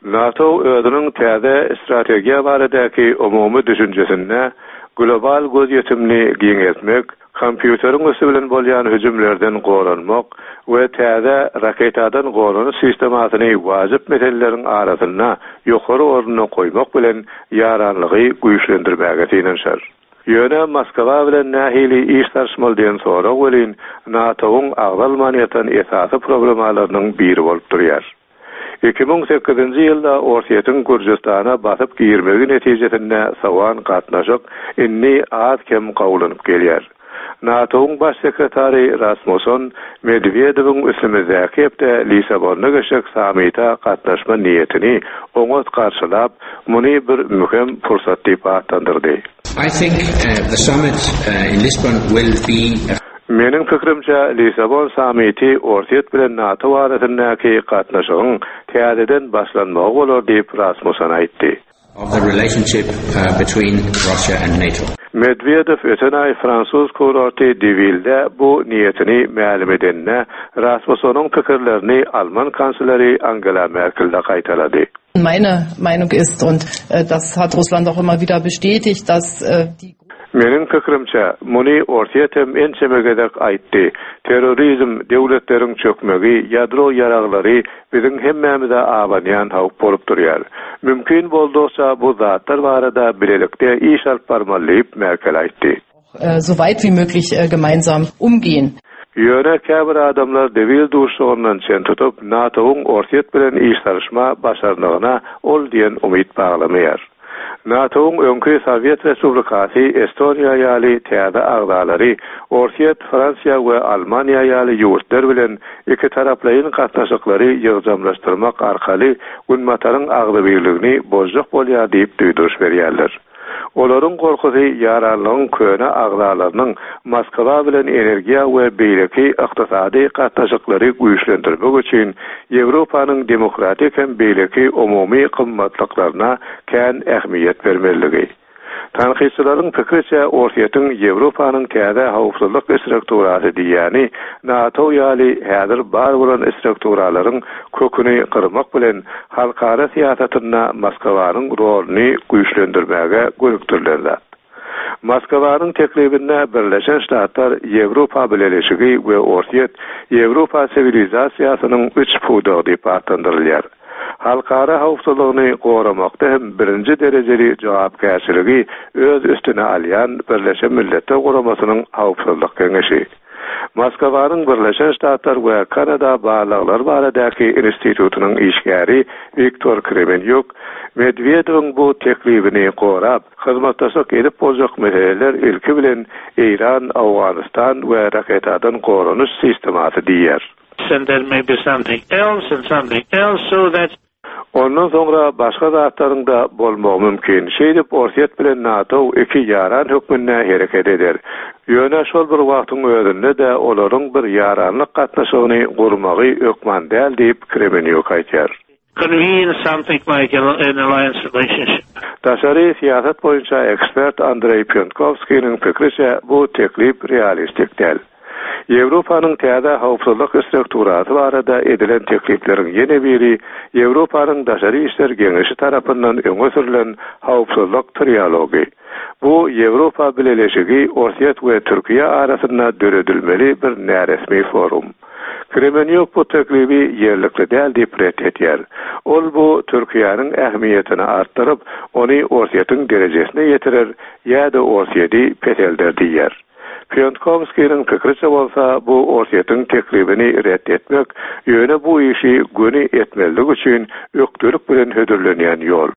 NATO özünün täze strategiýa baradaky umumy düşünjesinde global göz ýetimini giňetmek, kompýuteriň ösü bilen bolýan hüjümlerden goranmak we täze raketadan gorany sistematyny wajyp meseleleriň arasynda ýokary oruna goýmak bilen ýaranlygy güýçlendirmäge teýenşer. Ýöne Moskwa bilen nähili iş tartışmalardan sonra welin NATO'nun Almanyýadan esasy programmalarynyň biri bolup durýar. 2008-nji ýylda Orsiýetin Gürjistana basyp girmegi netijesinde sawan gatnaşyk inni az kem gowlanyp gelýär. NATO'nun baş sekretary Rasmussen Medvedewiň üslemizäki Lisabonda geçek samita gatnaşma niýetini oňat garşylap, muny bir mühim fursat diýip atandyrdy. I think the summit in Lisbon will be Menin fikrimçe Lisabon samiti Orsiýet bilen NATO arasyndaky gatnaşygyň täzeden başlanmagy bolar diýip Rasmussen aýtdy. Of the relationship between Russia and NATO. Medvedev öten ay Fransuz kurorty Devilde bu niýetini ma'lum edenne Rasmussenyň pikirlerini Alman kansleri Angela Merkel'de gaýtalady. Meine Meinung ist, und das hat Russland auch immer wieder bestätigt, dass die Menin fikrimçe, muny Orsiýetem ençemegedek aýtdy. Terrorizm, döwletleriň çökmegi, ýadro ýaraglary biziň hemmämize awanýan hawp bolup durýar. Mümkin boldukça bu zatlar barada bilelikde iş alyp barmalydyp Merkel aýtdy. So weit wie möglich gemeinsam umgehen. Ýöne käbir adamlar dewil duşugundan çen tutup NATO'nun Orsiýet bilen iş tarışma başarlygyna ol diýen umyt baglamayar. NATO'nun öňkü Sowiet Respublikasy Estoniýa ýaly täze agdalary Orsiýet, Fransiýa we Almaniýa ýaly ýurtlar bilen iki taraplaryň gatnaşyklary ýygjamlaşdyrmak arkaly Ünmataryň agdy birligini bozjak bolýar diýip duýduruş berýärler. Olaryň gorkusy ýaranlygyň köne agdalarynyň Moskwa bilen energiýa we beýleki ykdysady gatnaşyklary güýçlendirmek üçin Ýewropanyň demokratik hem beýleki umumy gymmatlyklaryna kän ähmiýet bermeligi. Tanqidçilaryň pikirçe Orsiýetin Ýewropanyň täze hawpsuzlyk strukturasy diýeni NATO ýaly häzir bar bolan strukturalaryň köküni gyrmak bilen halkara siýasatyna Moskawanyň roluny güýçlendirmäge görükdirler. Moskawanyň teklibine Birleşen Ştatlar, Ýewropa Birleşigi we Orsiýet Ýewropa sivilizasiýasynyň 3 pudagy diýip atandyrylýar. Halkara hawpsuzlygyny goramakda hem birinji derejeli jogapkärçiligi öz üstüne alýan Birleşen Milletler Guramasynyň hawpsuzlyk keňeşi. Moskawanyň Birleşen Ştatlar we Kanada bağlaglar baradaky institutynyň işgäri Viktor Kremenyuk Medvedewiň bu teklibini gorap, hyzmatdaşlyk edip boljak meseleler ilki bilen Iran, Awganistan we raketadan goranyş sistematy diýer. And there may be something else so that ondan sonra başga zatlaryň da bolmagy mümkin. Şeýdip Orsiýet bilen NATO iki ýaran hökmünde hereket eder. Ýöne şol bir wagtyň özünde de olaryň bir ýaranlyk gatnaşygyny gurmagy ökman däl diýip Kremenyuk aýtýar. convene something like an alliance relationship. Daşary siýasat boýunça ekspert Andrei Piontkovskiň pikirçe bu teklip realistik däl. Ýewropanyň täze hawpsuzlyk strukturasy barada edilen teklipleriň ýene biri Ýewropanyň daşary işler geňeşi tarapyndan öňe sürülen hawpsuzlyk trialogy. Bu Ýewropa Birleşigi, Orsiýet we Türkiýe arasynda döredilmeli bir näresmi forum. Kremenyuk bu teklibi yerlikli däl diýip redetýär. Ol bu Türkiýanyň ähmiýetini artdyryp, ony Orsiýetiň derejesine ýetirer, ýa-da Orsiýeti petelder diýer. Piontkovskiň pikirçe bolsa, bu Orsiýetiň teklibini reddetmek ýöne bu işi göni etmeligi üçin ökdürük bilen hödürlenýän ýol.